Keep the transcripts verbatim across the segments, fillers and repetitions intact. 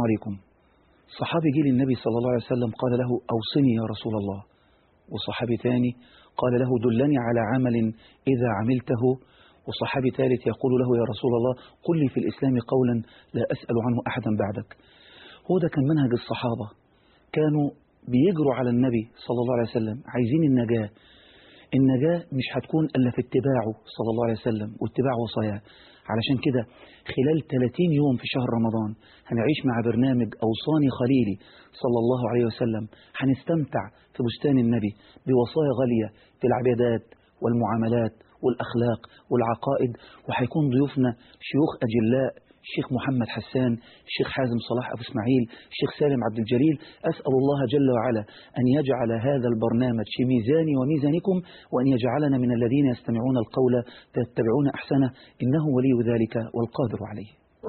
عليكم. صحابي جه للنبي صلى الله عليه وسلم قال له أوصني يا رسول الله، وصحابي ثاني قال له دلني على عمل إذا عملته، وصحابي ثالث يقول له يا رسول الله قل لي في الإسلام قولا لا أسأل عنه أحدا بعدك. هو ده كان منهج الصحابة، كانوا بيجروا على النبي صلى الله عليه وسلم عايزين النجاة. النجاة مش هتكون إلا في اتباعه صلى الله عليه وسلم واتباع وصاياه. علشان كده خلال ثلاثين يوم في شهر رمضان هنعيش مع برنامج أوصاني خليلي صلى الله عليه وسلم، هنستمتع في بستان النبي بوصايا غالية في العبادات والمعاملات والأخلاق والعقائد، وهيكون ضيوفنا شيوخ أجلاء، الشيخ محمد حسان، الشيخ حازم صلاح أبو اسماعيل، الشيخ سالم عبد الجليل. أسأل الله جل وعلا أن يجعل هذا البرنامج في ميزاني وميزانكم، وأن يجعلنا من الذين يستمعون القول فيتبعون أحسنه، إنه ولي ذلك والقادر عليه.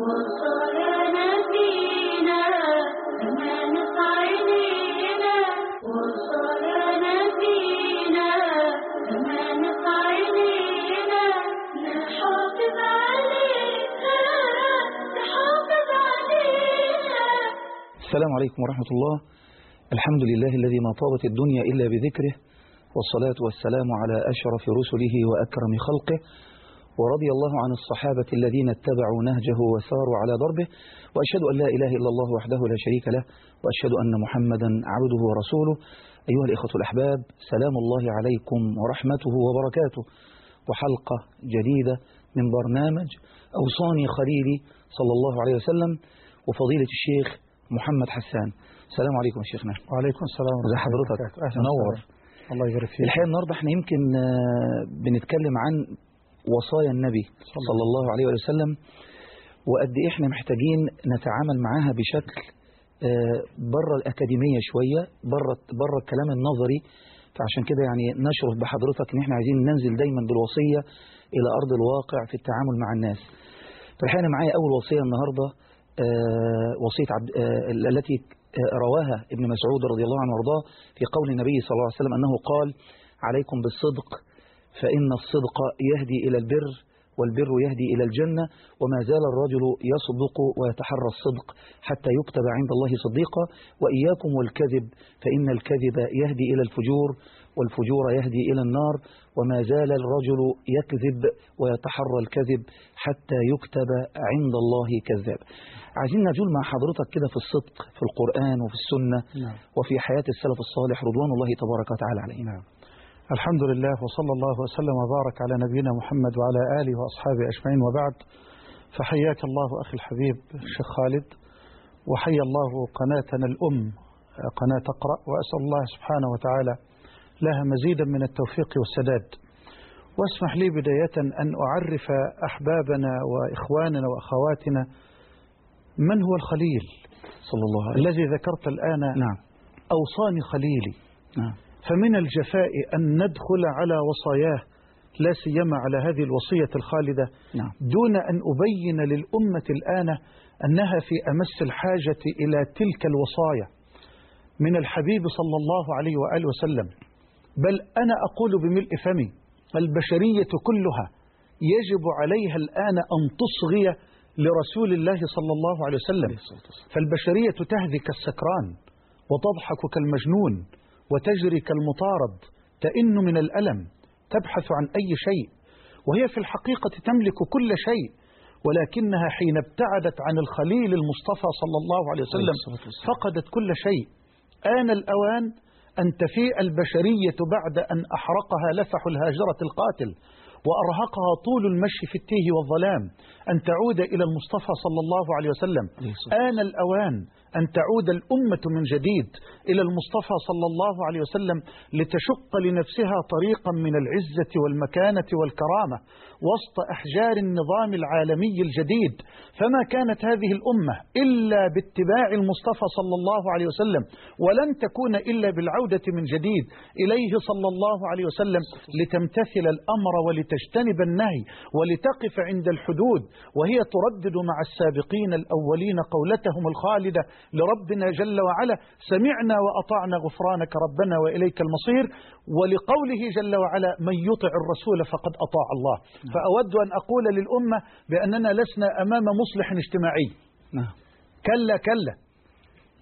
السلام عليكم ورحمة الله. الحمد لله الذي ما طابت الدنيا إلا بذكره، والصلاة والسلام على أشرف رسله وأكرم خلقه، ورضي الله عن الصحابة الذين اتبعوا نهجه وساروا على دربه، وأشهد أن لا إله إلا الله وحده لا شريك له، وأشهد أن محمدا عبده ورسوله. أيها الإخوة الأحباب، سلام الله عليكم ورحمته وبركاته، وحلقة جديدة من برنامج أوصاني خليلي صلى الله عليه وسلم، وفضيلة الشيخ محمد حسان. السلام عليكم يا شيخنا. وعليكم السلام. ازي حضرتك؟ منور. الله يبارك فيك. الحقيقه النهارده احنا يمكن بنتكلم عن وصايا النبي صلى الله عليه وسلم، وقد ايه احنا محتاجين نتعامل معاها بشكل بره الاكاديميه شويه، بره بره الكلام النظري. فعشان كده يعني نشرف بحضرتك ان احنا عايزين ننزل دايما بالوصيه الى ارض الواقع في التعامل مع الناس. فالحقيقه معايا اول وصيه النهارده، آه وصية عبد آه التي آه رواها ابن مسعود رضي الله عنه وارضاه في قول النبي صلى الله عليه وسلم أنه قال عليكم بالصدق فإن الصدق يهدي إلى البر والبر يهدي إلى الجنة، وما زال الرجل يصدق ويتحرى الصدق حتى يكتب عند الله صديقا، وإياكم والكذب فإن الكذب يهدي إلى الفجور والفجور يهدي إلى النار، وما زال الرجل يكذب ويتحرى الكذب حتى يكتب عند الله كذاب. عايزين نجول مع حضرتك كده في الصدق في القرآن وفي السنة نعم. وفي حياة السلف الصالح رضوان الله تبارك وتعالى عليهم. نعم. الحمد لله، وصلى الله وسلم وبارك على نبينا محمد وعلى آله وأصحابه أجمعين، وبعد. فحياك الله أخي الحبيب الشيخ خالد، وحيا الله قناتنا الأم قناة اقرأ، وأسأل الله سبحانه وتعالى لها مزيدا من التوفيق والسداد. واسمح لي بداية أن أعرف أحبابنا وإخواننا وأخواتنا من هو الخليل صلى الله عليه وسلم الذي ذكرت الآن. نعم. أوصاني خليلي. نعم. فمن الجفاء أن ندخل على وصاياه، لا سيما على هذه الوصية الخالدة، نعم. دون أن أبين للأمة الآن أنها في أمس الحاجة إلى تلك الوصايا من الحبيب صلى الله عليه وآله وسلم. بل أنا أقول بملء فمي البشرية كلها يجب عليها الآن أن تصغي لرسول الله صلى الله عليه وسلم. فالبشرية تهذي كالسكران وتضحك كالمجنون وتجري كالمطارد، تئن من الألم، تبحث عن أي شيء، وهي في الحقيقة تملك كل شيء، ولكنها حين ابتعدت عن الخليل المصطفى صلى الله عليه وسلم فقدت كل شيء. آن الأوان أن تفيء البشرية بعد أن أحرقها لفح الهاجرة القاتل وأرهقها طول المشي في التيه والظلام، أن تعود إلى المصطفى صلى الله عليه وسلم. آن الأوان أن تعود الأمة من جديد إلى المصطفى صلى الله عليه وسلم لتشق لنفسها طريقا من العزة والمكانة والكرامة وسط أحجار النظام العالمي الجديد. فما كانت هذه الأمة إلا باتباع المصطفى صلى الله عليه وسلم، ولن تكون إلا بالعودة من جديد إليه صلى الله عليه وسلم لتمتثل الأمر ولتجتنب النهي ولتقف عند الحدود، وهي تردد مع السابقين الأولين قولتهم الخالدة لربنا جل وعلا: سمعنا وأطعنا غفرانك ربنا وإليك المصير. ولقوله جل وعلا: من يطع الرسول فقد أطاع الله. فأود أن أقول للأمة بأننا لسنا أمام مصلح اجتماعي. كلا كلا،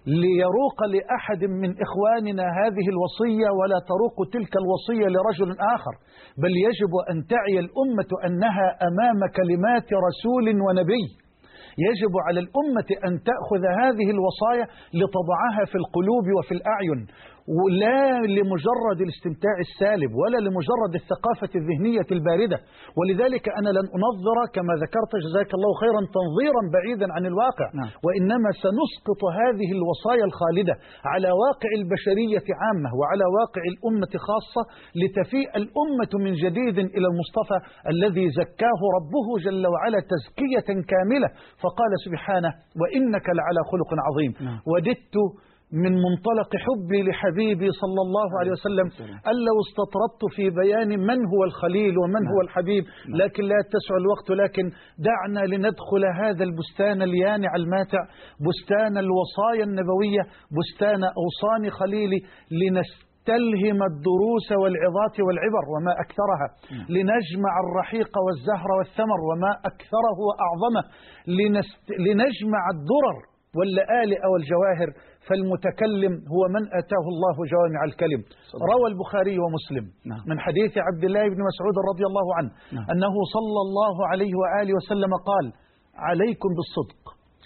ليروق لأحد من إخواننا هذه الوصية ولا تروق تلك الوصية لرجل آخر، بل يجب أن تعي الأمة أنها أمام كلمات رسول ونبي. يجب على الأمة أن تأخذ هذه الوصايا لتضعها في القلوب وفي الأعين، ولا لمجرد الاستمتاع السالب ولا لمجرد الثقافة الذهنية الباردة. ولذلك أنا لن أنظر كما ذكرت جزاك الله خيرا تنظيرا بعيدا عن الواقع، نعم. وإنما سنسقط هذه الوصايا الخالدة على واقع البشرية عامة وعلى واقع الأمة خاصة، لتفيء الأمة من جديد إلى المصطفى الذي زكاه ربه جل وعلا تزكية كاملة، فقال سبحانه وإنك لعلى خلق عظيم. نعم. وددت من منطلق حبي لحبيبي صلى الله عليه وسلم أن لو استطردت في بيان من هو الخليل ومن نعم. هو الحبيب، لكن لا يتسع الوقت. لكن دعنا لندخل هذا البستان اليانع الماتع، بستان الوصايا النبوية، بستان أوصان خليلي، لنستلهم الدروس والعظات والعبر وما أكثرها، لنجمع الرحيق والزهر والثمر وما أكثره وأعظمه، لنست... لنجمع الدرر واللآلئ والجواهر، فالمتكلم هو من أتاه الله جوامع الكلم. روى البخاري ومسلم نعم. من حديث عبد الله بن مسعود رضي الله عنه نعم. أنه صلى الله عليه وآله وسلم قال: عليكم بالصدق،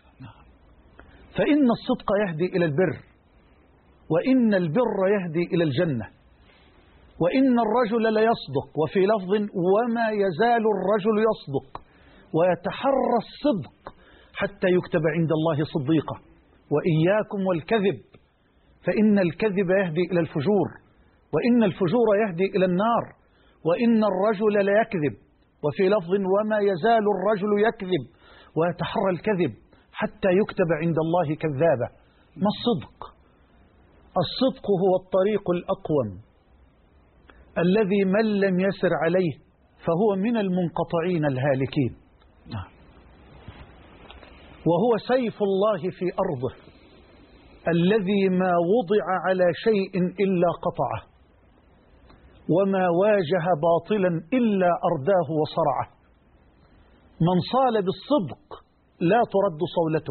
فإن الصدق يهدي إلى البر، وإن البر يهدي إلى الجنة، وإن الرجل ليصدق، وفي لفظ وما يزال الرجل يصدق ويتحرى الصدق حتى يكتب عند الله صديقا، وإياكم والكذب فإن الكذب يهدي إلى الفجور، وإن الفجور يهدي إلى النار، وإن الرجل ليكذب، وفي لفظ وما يزال الرجل يكذب ويتحرى الكذب حتى يكتب عند الله كذابا. ما الصدق؟ الصدق هو الطريق الأقوم الذي من لم يسر عليه فهو من المنقطعين الهالكين، وهو سيف الله في أرضه الذي ما وضع على شيء إلا قطعه، وما واجه باطلا إلا أرداه وصرعه. من صال بالصدق لا ترد صولته،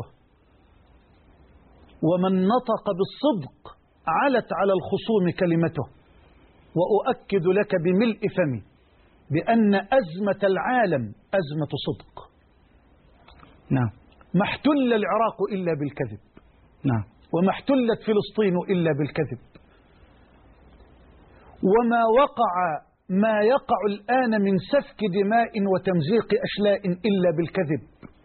ومن نطق بالصدق علت على الخصوم كلمته. وأؤكد لك بملء فمي بأن أزمة العالم أزمة صدق. نعم. ما احتل العراق إلا بالكذب، نعم. وما احتلت فلسطين إلا بالكذب، وما وقع ما يقع الآن من سفك دماء وتمزيق أشلاء إلا بالكذب،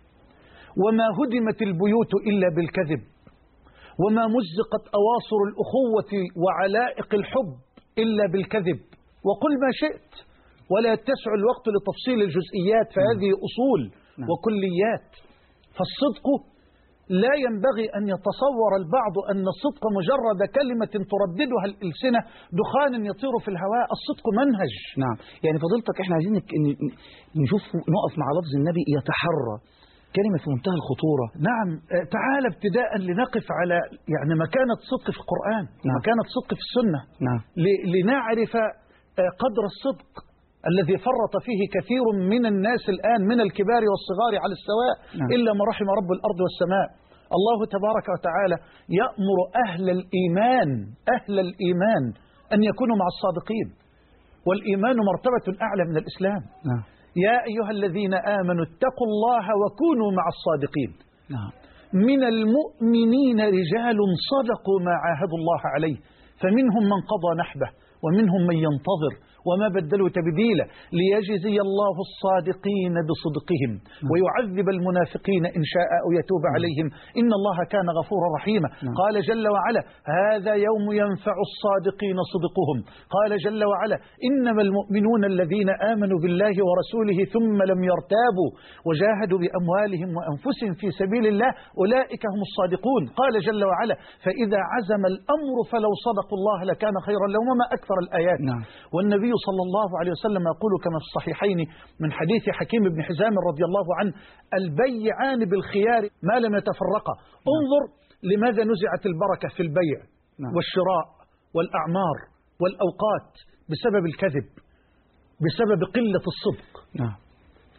وما هدمت البيوت إلا بالكذب، وما مزقت أواصر الأخوة وعلائق الحب إلا بالكذب. وقل ما شئت ولا يتسع الوقت لتفصيل الجزئيات، فهذه أصول وكليات. فالصدق لا ينبغي أن يتصور البعض أن الصدق مجرد كلمة ترددها الألسنة دخان يطير في الهواء. الصدق منهج. نعم. يعني فضيلتك احنا عايزين نشوف نقف مع لفظ النبي يتحرى، كلمة في منتهى الخطورة. نعم. تعال ابتداء لنقف على يعني مكانة صدق في القرآن، نعم. مكانة صدق في السنة. نعم. لنعرف قدر الصدق الذي فرط فيه كثير من الناس الآن من الكبار والصغار على السواء، نعم. إلا من رحم رب الأرض والسماء. الله تبارك وتعالى يأمر أهل الإيمان أهل الإيمان أن يكونوا مع الصادقين، والإيمان مرتبة أعلى من الإسلام. نعم. يا أيها الذين آمنوا اتقوا الله وكونوا مع الصادقين. نعم. من المؤمنين رجال صدقوا ما عاهدوا الله عليه، فمنهم من قضى نحبه ومنهم من ينتظر وما بدلوا تبديلا، ليجزي الله الصادقين بصدقهم ويعذب المنافقين إن شاء أو يتوب عليهم إن الله كان غفورا رحيما. قال جل وعلا: هذا يوم ينفع الصادقين صدقهم. قال جل وعلا: إنما المؤمنون الذين آمنوا بالله ورسوله ثم لم يرتابوا وجاهدوا بأموالهم وأنفسهم في سبيل الله أولئك هم الصادقون. قال جل وعلا: فإذا عزم الأمر فلو صدقوا الله لكان خيرا لهم، وما أكثر الآيات. نعم. والنبي صلى الله عليه وسلم يقول كما في الصحيحين من حديث حكيم بن حزام رضي الله عنه: البيعان بالخيار ما لم يتفرقا. انظر لماذا نزعت البركة في البيع والشراء والأعمار والأوقات، بسبب الكذب، بسبب قلة الصدق. نعم.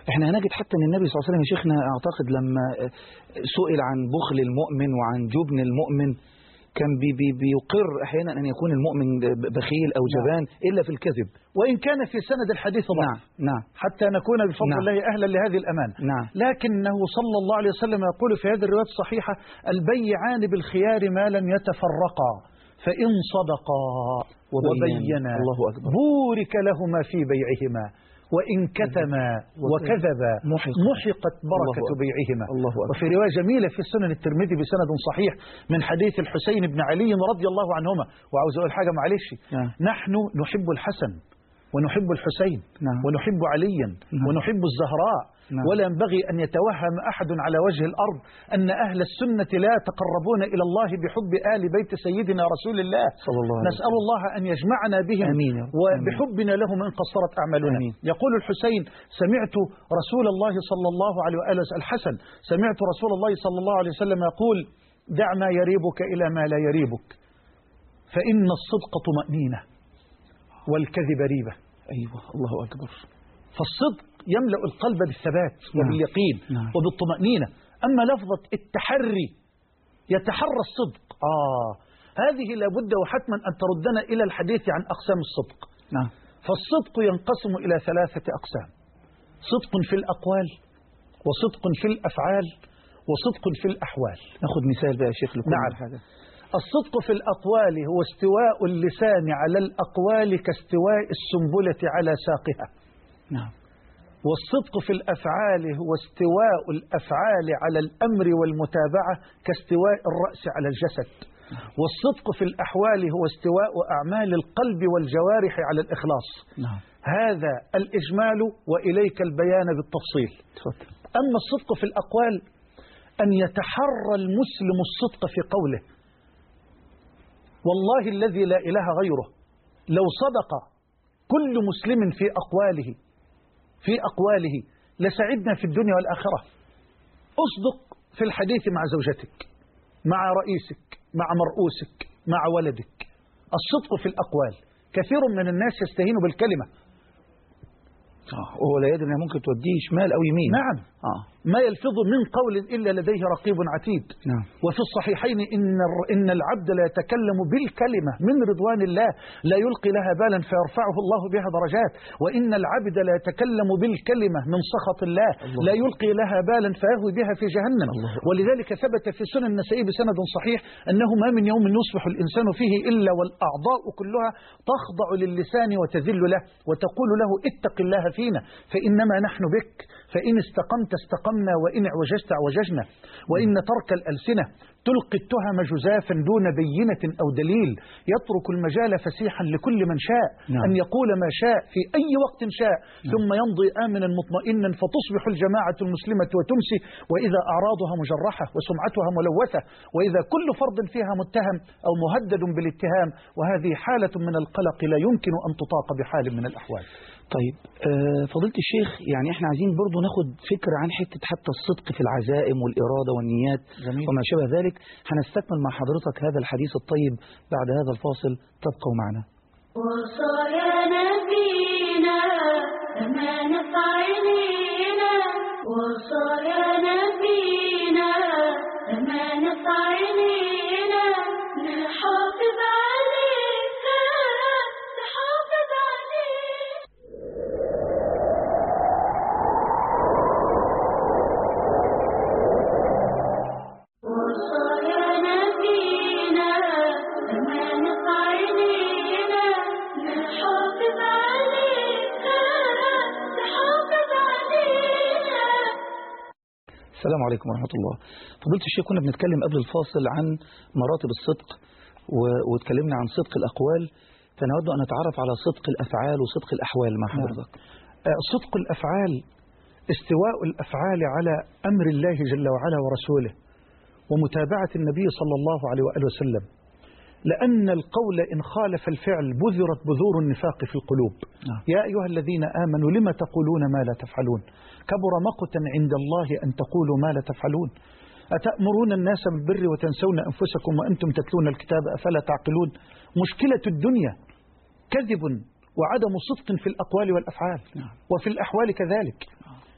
احنا هنجد حتى ان النبي صلى الله عليه وسلم يا شيخنا اعتقد لما سئل عن بخل المؤمن وعن جبن المؤمن كان بي بي بيقر احيانا ان يكون المؤمن بخيل او جبان نعم. الا في الكذب، وان كان في سند الحديث ضعف نعم نعم حتى نكون بفضل نعم. الله اهلا لهذه الامان نعم. لكنه صلى الله عليه وسلم يقول في هذه الرواية الصحيحة: البيعان بالخيار ما لم يتفرقا فإن صدقا وبينا بورك لهما في بيعهما وإن كتما وكذبا محقت بركة بيعهما. وفي رواية جميلة في سنن الترمذي بسند صحيح من حديث الحسين بن علي رضي الله عنهما. وعاوز أقول حاجة معلش، نحن نحب الحسن ونحب الحسين ونحب عليا ونحب الزهراء، ولا ينبغي أن يتوهم أحد على وجه الأرض أن أهل السنة لا يتقربون إلى الله بحب آل بيت سيدنا رسول الله صلى الله عليه وسلم. نسأل الله أن يجمعنا بهم أمين. وبحبنا لهم إن قصرت أعمالنا. أمين. يقول الحسين: سمعت رسول الله صلى الله عليه وآله وسلم الحسن سمعت رسول الله صلى الله عليه وسلم يقول: دع ما يريبك إلى ما لا يريبك، فإن الصدق طمأنينة والكذب ريبة. أيوة الله أكبر. فالصدق يملأ القلب بالثبات وباليقين نعم. وبالطمأنينة. أما لفظة التحري يتحرى الصدق آه هذه لابد وحتما أن تردنا إلى الحديث عن أقسام الصدق. نعم. فالصدق ينقسم إلى ثلاثة أقسام: صدق في الأقوال، وصدق في الأفعال، وصدق في الأحوال. نأخذ مثال بقى يا شيخ لكل نعم. حاجة. الصدق في الأقوال هو استواء اللسان على الأقوال كاستواء السنبلة على ساقها. نعم. والصدق في الأفعال هو استواء الأفعال على الأمر والمتابعة كاستواء الرأس على الجسد. والصدق في الأحوال هو استواء أعمال القلب والجوارح على الإخلاص. نعم. هذا الإجمال وإليك البيان بالتفصيل. أما الصدق في الأقوال أن يتحرى المسلم الصدق في قوله. والله الذي لا إله غيره لو صدق كل مسلم في أقواله في أقواله لسعدنا في الدنيا والآخرة. أصدق في الحديث مع زوجتك، مع رئيسك، مع مرؤوسك، مع ولدك. الصدق في الأقوال. كثير من الناس يستهين بالكلمة وهو لا يدري أنها ممكن توديه شمال أو يمين. نعم. آه. ما يلفظ من قول إلا لديه رقيب عتيد. نعم. وفي الصحيحين إن إن العبد لا يتكلم بالكلمة من رضوان الله لا يلقي لها بالا فيرفعه الله بها درجات، وإن العبد لا يتكلم بالكلمة من سخط الله, الله لا يلقي لها بالا فيهوي بها في جهنم. الله. ولذلك ثبت في سنن النسائي بسند صحيح أنه ما من يوم يصبح الإنسان فيه إلا والأعضاء كلها تخضع للسان وتذل له وتقول له اتق الله فينا فإنما نحن بك، فإن استقمت استقمنا وإن اعوججت اعوججنا، وإن ترك الألسنة تلقي التهم جزافا دون بينة أو دليل، يترك المجال فسيحا لكل من شاء. نعم. أن يقول ما شاء في أي وقت شاء. نعم. ثم يمضي آمنا مطمئنا فتصبح الجماعة المسلمة وتمسي وإذا أعراضها مجرحة وسمعتها ملوثة وإذا كل فرد فيها متهم أو مهدد بالاتهام، وهذه حالة من القلق لا يمكن أن تطاق بحال من الأحوال. طيب آه فضيلة الشيخ، يعني احنا عايزين برضو ناخد فكرة عن حتة حتى الصدق في العزائم والإرادة والنيات. جميل. وما شابه ذلك. هنستكمل مع حضرتك هذا الحديث الطيب بعد هذا الفاصل، تبقوا معنا. وصايا نبينا أمانة عينينا، وصايا نبينا أمانة عينينا، نحافظ عليها نحافظ عليها. وصايا نبينا أمانة عينينا، نحافظ عليها نحافظ عليها. السلام عليكم ورحمة الله. فضيلة الشيخ، كنا بنتكلم قبل الفاصل عن مراتب الصدق و... واتكلمنا عن صدق الأقوال، فنود أن نتعرف على صدق الأفعال وصدق الأحوال مع حضرتك. صدق الأفعال استواء الأفعال على أمر الله جل وعلا ورسوله ومتابعة النبي صلى الله عليه وآله وسلم، لأن القول إن خالف الفعل بذرت بذور النفاق في القلوب. نعم. يا أيها الذين آمنوا لما تقولون ما لا تفعلون، كبر مقتا عند الله أن تقولوا ما لا تفعلون، أتأمرون الناس بالبر وتنسون أنفسكم وأنتم تتلون الكتاب أفلا تعقلون. مشكلة الدنيا كذب وعدم صدق في الأقوال والأفعال. نعم. وفي الأحوال كذلك.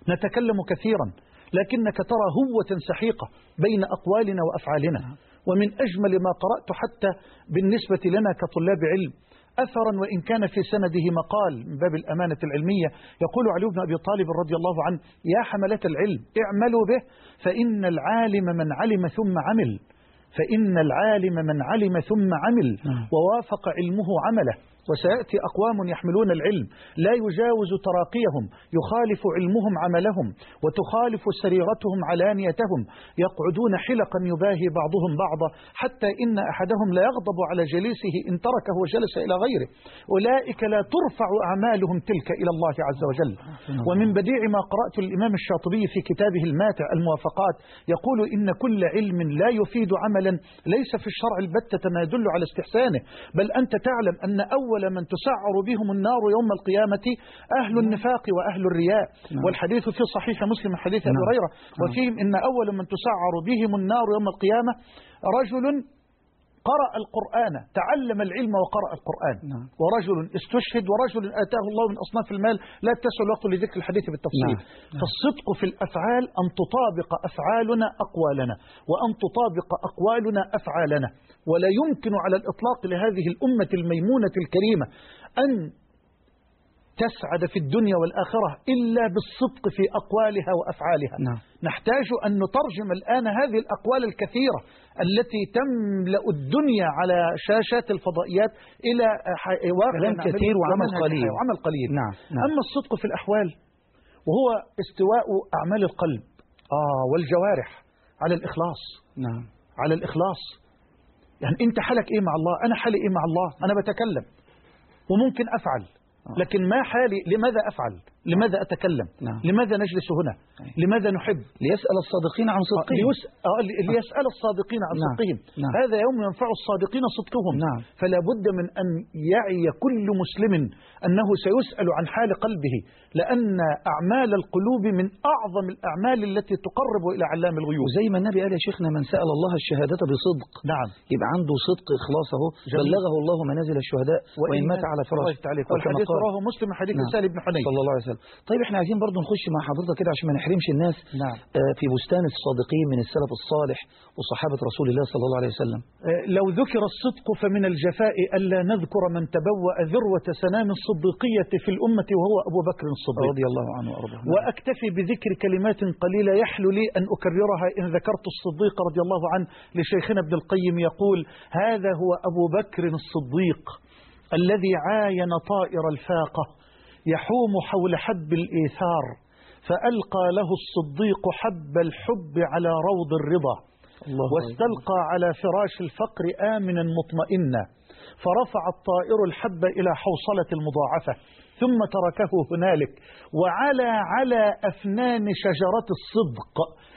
نتكلم كثيرا لكنك ترى هوة سحيقة بين أقوالنا وأفعالنا. ومن أجمل ما قرأت حتى بالنسبة لنا كطلاب علم أثرا وإن كان في سنده مقال من باب الأمانة العلمية، يقول علي بن أبي طالب رضي الله عنه: يا حملة العلم اعملوا به فإن العالم من علم ثم عمل، فإن العالم من علم ثم عمل ووافق علمه عمله. وسيأتي أقوام يحملون العلم لا يجاوز تراقيهم، يخالف علمهم عملهم وتخالف سريرتهم علانيتهم، يقعدون حلقا يباهي بعضهم بعضا حتى إن أحدهم لا يغضب على جليسه إن تركه وجلس إلى غيره. أولئك لا ترفع أعمالهم تلك إلى الله عز وجل. ومن بديع ما قرأت الإمام الشاطبي في كتابه الماتع الموافقات يقول: إن كل علم لا يفيد عملا ليس في الشرع البتة ما يدل على استحسانه، بل أنت تعلم أن أول أول من تسعر بهم النار يوم القيامة أهل النفاق وأهل الرياء. نعم. والحديث في صحيح مسلم حديث أبي هريرة. نعم. وفيهم إن أول من تسعر بهم النار يوم القيامة رجل قرأ القرآن، تعلم العلم وقرأ القرآن. نعم. ورجل استشهد، ورجل آتاه الله من أصناف المال لا تسع الوقت لذكر الحديث بالتفصيل. نعم. فالصدق في الأفعال أن تطابق أفعالنا أقوالنا، وأن تطابق أقوالنا أفعالنا. ولا يمكن على الإطلاق لهذه الأمة الميمونة الكريمة أن تسعد في الدنيا والآخرة إلا بالصدق في أقوالها وأفعالها. نعم. نحتاج أن نترجم الآن هذه الأقوال الكثيرة التي تملأ الدنيا على شاشات الفضائيات إلى واقع كثير وعمل قليل. وعمل قليل. نعم. نعم. أما الصدق في الأحوال وهو استواء أعمال القلب آه والجوارح على الإخلاص. نعم. على الإخلاص. يعني أنت حالك إيه مع الله؟ أنا حالي إيه مع الله؟ أنا بتكلم وممكن أفعل، لكن ما حالي؟ لماذا أفعل؟ لماذا أتكلم؟ نعم. لماذا نجلس هنا؟ لماذا نحب؟ ليسأل الصادقين عن صدقهم. آه ليسأل الصادقين عن نعم. صدقهم. نعم. هذا يوم ينفع الصادقين صدقهم. نعم. فلا بد من أن يعي كل مسلم أنه سيسأل عن حال قلبه، لأن أعمال القلوب من أعظم الأعمال التي تقرب إلى علام الغيوب. وزي ما النبي قال يا شيخنا: من سأل الله الشهادة بصدق. نعم. يبقى عنده صدق إخلاصه، بلغه الله منازل الشهداء وإن مات على فراشه. والحديث رواه مسلم حديث نعم. سهل بن حنين صلى الله عليه وسلم. طيب احنا عايزين برضو نخش مع حضرتك كده عشان ما نحرمش الناس. نعم. آه في بستان الصادقين من السلف الصالح وصحابة رسول الله صلى الله عليه وسلم. آه لو ذكر الصدق فمن الجفاء ألا نذكر من تبوأ ذروة سنام الصديقية في الأمة وهو أبو بكر الصديق رضي الله عنه وأرضاه. وأكتفي بذكر كلمات قليلة يحلو لي أن أكررها إن ذكرت الصديق رضي الله عنه لشيخنا ابن القيم، يقول: هذا هو أبو بكر الصديق الذي عاين طائر الفاقة يحوم حول حب الإيثار، فألقى له الصديق حب الحب على روض الرضا، واستلقى على فراش الفقر آمنا مطمئنا، فرفع الطائر الحب إلى حوصلة المضاعفة ثم تركه هنالك وعلى على أفنان شجرة الصدق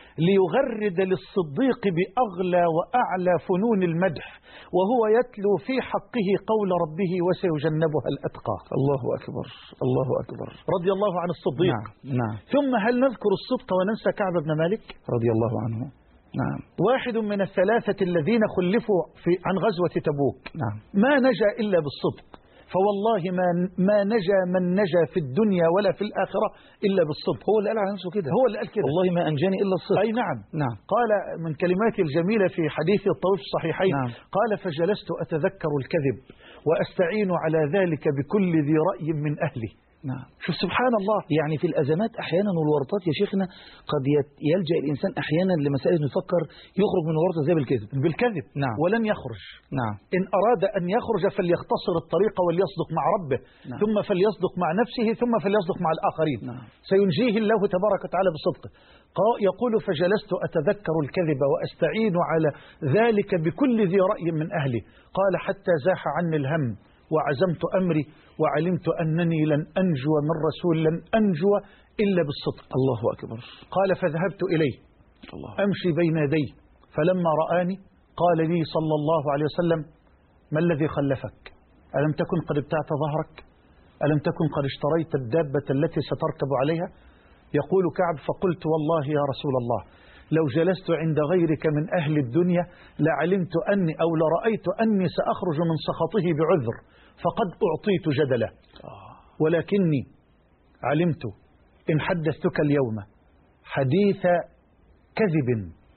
ليغرد للصديق بأغلى وأعلى فنون المدح، وهو يتلو في حقه قول ربه: وسيجنبها الأتقى. الله أكبر الله أكبر. رضي الله عن الصديق. نعم. نعم. ثم هل نذكر الصدق وننسى كعب بن مالك رضي الله عنه؟ نعم. واحد من الثلاثة الذين خلفوا في عن غزوة تبوك. نعم. ما نجا إلا بالصدق، فوالله ما ما نجا من نجا في الدنيا ولا في الآخرة إلا بالصدق. هو اللي قال على نفسه كده. هو اللي قال كده: والله ما أنجاني إلا الصدق. أي نعم. نعم. قال من كلماته الجميلة في حديث الطويل في الصحيحين: نعم. قال: فجلست أتذكر الكذب وأستعين على ذلك بكل ذي رأي من أهلي. نعم. شوف سبحان الله. يعني في الأزمات أحيانا والورطات يا شيخنا قد يلجأ الإنسان أحيانا لمسائل يفكر يخرج من ورطة زي بالكذب. بالكذب. نعم. ولن يخرج. نعم. إن أراد أن يخرج فليختصر الطريق وليصدق مع ربه. نعم. ثم فليصدق مع نفسه ثم فليصدق مع الآخرين. نعم. سينجيه الله تبارك وتعالى بصدقه. يقول: فجلست أتذكر الكذب وأستعين على ذلك بكل ذي رأي من أهلي. قال: حتى زاح عني الهم وعزمت أمري وعلمت أنني لن أنجو من رسول لن أنجو إلا بالصدق. الله أكبر. قال: فذهبت إليه الله. أمشي بين يديه، فلما رآني قال لي صلى الله عليه وسلم: ما الذي خلفك؟ ألم تكن قد ابتعت ظهرك؟ ألم تكن قد اشتريت الدابة التي ستركب عليها؟ يقول كعب: فقلت: والله يا رسول الله لو جلست عند غيرك من أهل الدنيا لعلمت أني أو لرأيت أني سأخرج من سخطه بعذر، فقد أعطيت جدلا، ولكني علمت إن حدثتك اليوم حديث كذب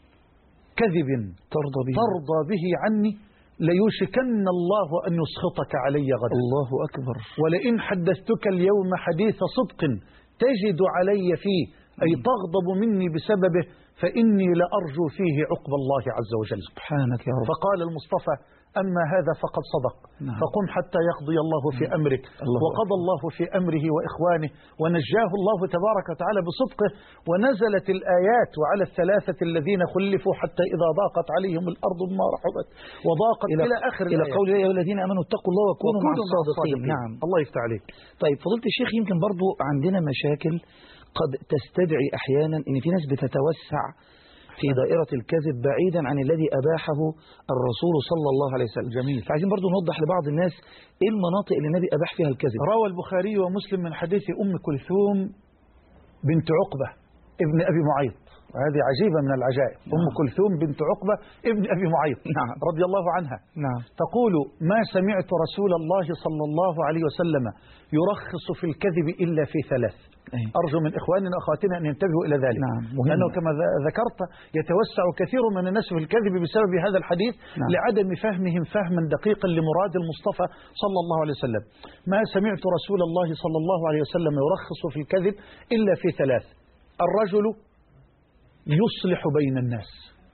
كذب ترضى به ترضى به عني ليوشكن الله أن يسخطك علي غدا. الله أكبر. ولئن حدثتك اليوم حديث صدق تجد علي فيه أي تغضب مني بسببه فإني لأرجو فيه عقب الله عز وجل. سبحانك يا رب. فقال المصطفى أما هذا فقد صدق. نعم. فقم حتى يقضي الله في أمرك. الله وقضى الله في أمره وإخوانه ونجاه الله تبارك وتعالى بصدقه ونزلت الآيات وعلى الثلاثة الذين خلفوا حتى إذا ضاقت عليهم الأرض بما رحبت وضاقت إلى, إلى آخر إلى الآيات. قول يا أيها الذين آمنوا اتقوا الله وكونوا مع الصادقين. نعم. الله يفتح عليك. طيب فضيلة الشيخ، يمكن برضو عندنا مشاكل قد تستدعي أحيانا أن في ناس بتتوسع في دائرة الكذب بعيدا عن الذي أباحه الرسول صلى الله عليه وسلم. جميل. فعايزين برضو نوضح لبعض الناس إيه المناطق اللي النبي أباح فيها الكذب. روى البخاري ومسلم من حديث أم كلثوم بنت عقبة ابن أبي معيط، وهذه عجيبة من العجائب. نعم. أم كلثوم بنت عقبة ابن أبي معيط. نعم. رضي الله عنها. نعم. تقول ما سمعت رسول الله صلى الله عليه وسلم يرخص في الكذب إلا في ثلاث. أيه. أرجو من إخواننا وأخواتنا أن ينتبهوا إلى ذلك. نعم. لأنه كما ذكرت يتوسع كثير من الناس في الكذب بسبب هذا الحديث. نعم. لعدم فهمهم فهما دقيقا لمراد المصطفى صلى الله عليه وسلم. ما سمعت رسول الله صلى الله عليه وسلم يرخص في الكذب إلا في ثلاث. الرجل يصلح بين الناس،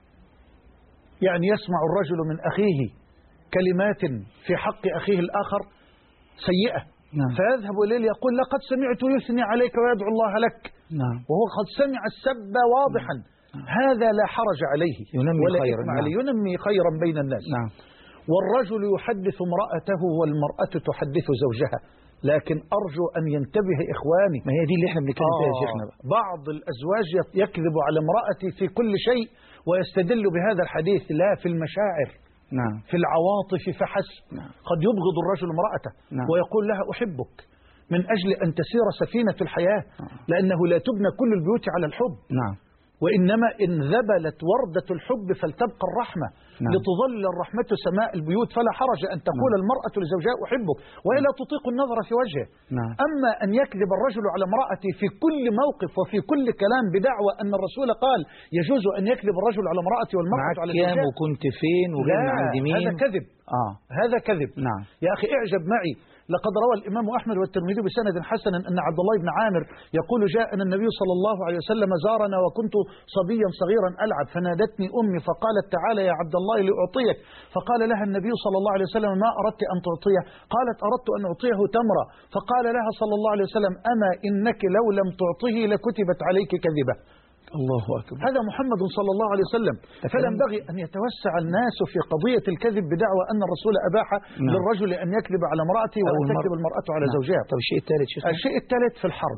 يعني يسمع الرجل من أخيه كلمات في حق أخيه الآخر سيئة. نعم. فيذهب إليه يقول لقد سمعت يثني عليك ويدعو الله لك. نعم. وهو قد سمع السب واضحا. نعم. هذا لا حرج عليه ينمي ولا خيرا. إثم عليه. ينمي خيرا بين الناس. نعم. والرجل يحدث امرأته والمرأة تحدث زوجها. لكن أرجو أن ينتبه إخواني، ما هي دي اللي احنا بنتكلم فيها يا شيخنا بقى. بعض الأزواج يكذب على امرأته في كل شيء ويستدل بهذا الحديث لا في المشاعر. نعم. في العواطف فحسب. نعم. قد يبغض الرجل امرأته. نعم. ويقول لها أحبك من أجل أن تسير سفينة الحياة. نعم. لأنه لا تبنى كل البيوت على الحب. نعم. وإنما إن ذبلت وردة الحب فلتبقى الرحمة. نعم. لتظل الرحمة سماء البيوت فلا حرج أن تقول نعم. المرأة لزوجها أحبك وهي لا تطيق النظر في وجهه. نعم. أما أن يكذب الرجل على امرأته في كل موقف وفي كل كلام بدعوى أن الرسول قال يجوز أن يكذب الرجل على امرأته والمرأة على زوجها. معك وكنت فين وجبنا عند مين؟ هذا كذب. آه. هذا كذب. نعم. يا أخي اعجب معي، لقد روى الإمام أحمد والترمذي بسند حسن أن عبد الله بن عامر يقول جاءنا النبي صلى الله عليه وسلم زارنا وكنت صبيا صغيرا ألعب فنادتني أمي فقالت تعالى يا عبد الله لأعطيك، فقال لها النبي صلى الله عليه وسلم ما أردت أن تعطيه؟ قالت أردت أن أعطيه تمرة، فقال لها صلى الله عليه وسلم أما إنك لو لم تعطيه لكتبت عليك كذبة. الله أكبر. هذا محمد صلى الله عليه وسلم. فلا ينبغي أن يتوسع الناس في قضية الكذب بدعوى أن الرسول أباح نعم. للرجل أن يكذب على امرأته وأن تكذب المرأة على نعم. زوجها. طب الشيء الثالث شيء الشيء الثالث في الحرب.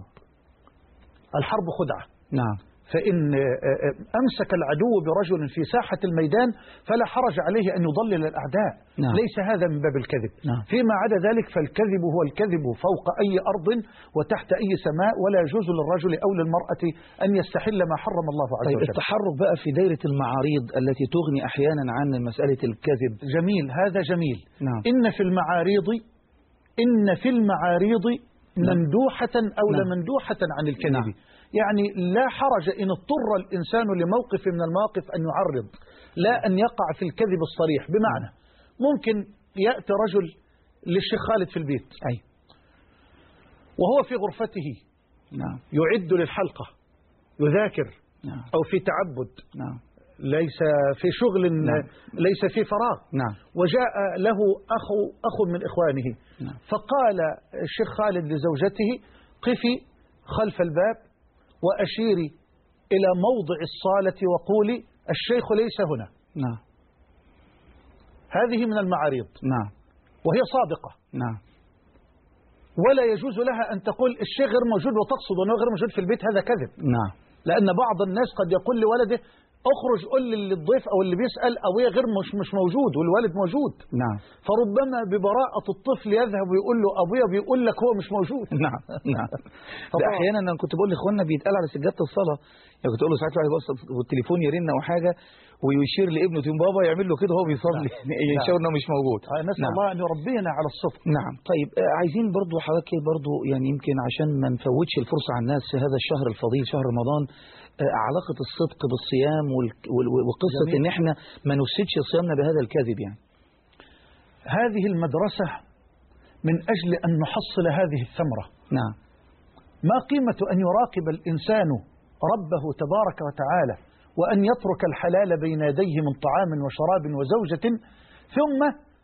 الحرب خدعة. نعم. فإن أمسك العدو برجل في ساحة الميدان فلا حرج عليه أن يضلل الأعداء. نعم. ليس هذا من باب الكذب. نعم. فيما عدا ذلك فالكذب هو الكذب فوق أي أرض وتحت أي سماء، ولا يجوز للرجل أو للمرأة أن يستحل ما حرم الله عز وجل. طيب التحرك بقى في دائرة المعاريض التي تغني أحيانا عن مسألة الكذب. جميل، هذا جميل. نعم. إن في المعاريض إن في المعاريض مندوحة أو نعم. لمندوحة عن الكذب. نعم. يعني لا حرج إن اضطر الإنسان لموقف من المواقف أن يعرض، لا أن يقع في الكذب الصريح. بمعنى ممكن يأتي رجل للشيخ خالد في البيت أي وهو في غرفته نعم. يعد للحلقة يذاكر نعم. أو في تعبد نعم. ليس في شغل نعم. ليس في فراغ نعم. وجاء له أخو, أخو من إخوانه نعم. فقال الشيخ خالد لزوجته قفي خلف الباب وأشيري إلى موضع الصالة وقولي الشيخ ليس هنا. نعم. هذه من المعاريض. نعم. وهي صادقة. نعم. ولا يجوز لها أن تقول الشيخ غير موجود وتقصد أنه غير موجود في البيت، هذا كذب. نعم. لأن بعض الناس قد يقول لولده اخرج قول للضيف او اللي بيسأل ابويا غير مش مش موجود والوالد موجود. نعم. فربما ببراءة الطفل يذهب ويقول له ابويا بيقول لك هو مش موجود. نعم نعم. ده احيانا انا كنت بقول لاخواننا بيتقال على سجادة الصلاة، يعني كنت اقول له ساعات واحد يبص والتليفون يرن او حاجة ويشير لابنه تقول بابا يعمل له كده وهو بيصلي يشاور انه مش موجود. نسأل نعم. الله ان يربينا على الصدق. نعم. طيب عايزين برضو حضرتك برضو يعني يمكن عشان ما نفوتش الفرصة على الناس في هذا الشهر الفضيل شهر رمضان، علاقة الصدق بالصيام وقصة جميل. ان احنا ما نفسدش صيامنا بهذا الكذب. يعني هذه المدرسة من اجل ان نحصل هذه الثمرة. نعم. ما قيمة ان يراقب الانسان ربه تبارك وتعالى وأن يترك الحلال بين يديه من طعام وشراب وزوجة ثم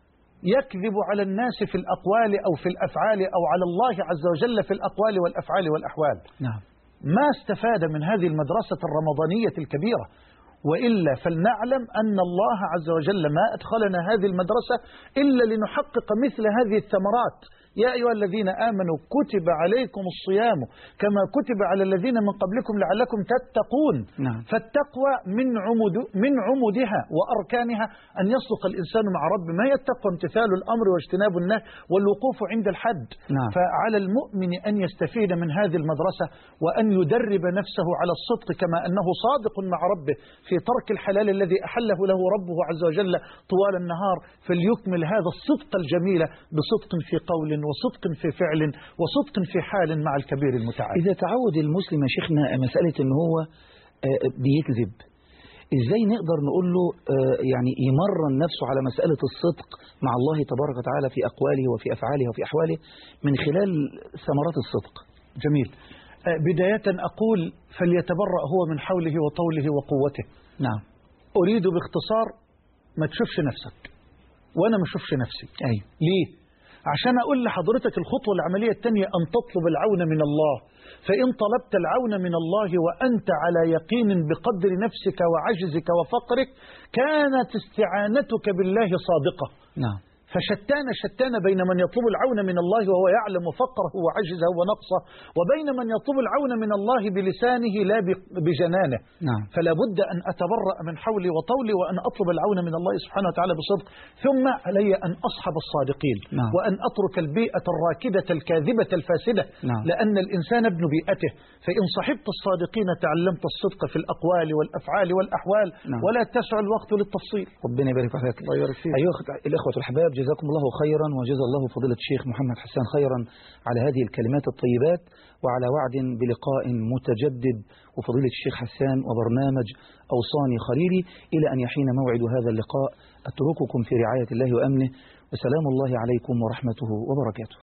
يكذب على الناس في الأقوال أو في الأفعال أو على الله عز وجل في الأقوال والأفعال والأحوال. نعم. ما استفاد من هذه المدرسة الرمضانية الكبيرة؟ وإلا فلنعلم أن الله عز وجل ما أدخلنا هذه المدرسة إلا لنحقق مثل هذه الثمرات. يا أيها الذين آمنوا كتب عليكم الصيام كما كتب على الذين من قبلكم لعلكم تتقون. نعم. فالتقوى من عمود من عمودها وأركانها أن يصدق الإنسان مع رب. ما هي التقوى؟ امتثال الأمر واجتناب النهي والوقوف عند الحد. نعم. فعلى المؤمن أن يستفيد من هذه المدرسة وأن يدرب نفسه على الصدق كما أنه صادق مع ربه في ترك الحلال الذي أحله له ربه عز وجل طوال النهار، فليكمل هذا الصدق الجميل بصدق في قول وصدق في فعل وصدق في حال مع الكبير المتعال. إذا تعود المسلم يا شيخنا مسألة إن هو بيكذب، إزاي نقدر نقول له يعني يمرن نفسه على مسألة الصدق مع الله تبارك وتعالى في أقواله وفي أفعاله وفي أحواله من خلال ثمرات الصدق؟ جميل. بداية أقول فليتبرأ هو من حوله وطوله وقوته. نعم. أريد باختصار ما تشوفش نفسك وأنا ما أشوفش نفسي. أي. ليه؟ عشان أقول لحضرتك الخطوة العملية الثانية أن تطلب العون من الله. فإن طلبت العون من الله وأنت على يقين بقدر نفسك وعجزك وفقرك كانت استعانتك بالله صادقة. نعم. فشتان شتان بين من يطلب العون من الله وهو يعلم فقره وعجزه ونقصه وبين من يطلب العون من الله بلسانه لا بجنانه. نعم. فلا بد أن أتبرأ من حولي وطولي وأن أطلب العون من الله سبحانه وتعالى بصدق، ثم علي أن أصحب الصادقين. نعم. وأن أترك البيئة الراكدة الكاذبة الفاسدة. نعم. لأن الإنسان ابن بيئته، فإن صحبت الصادقين تعلمت الصدق في الأقوال والأفعال والأحوال. نعم. ولا تسع الوقت للتفصيل. ربنا يبارك فيك. الله يبارك فيك. أيها الإخوة الأحباب، جزاكم الله خيرا وجزا الله فضيلة الشيخ محمد حسان خيرا على هذه الكلمات الطيبات وعلى وعد بلقاء متجدد وفضيلة الشيخ حسان وبرنامج أوصاني خليلي إلى أن يحين موعد هذا اللقاء. أترككم في رعاية الله وأمنه وسلام الله عليكم ورحمته وبركاته.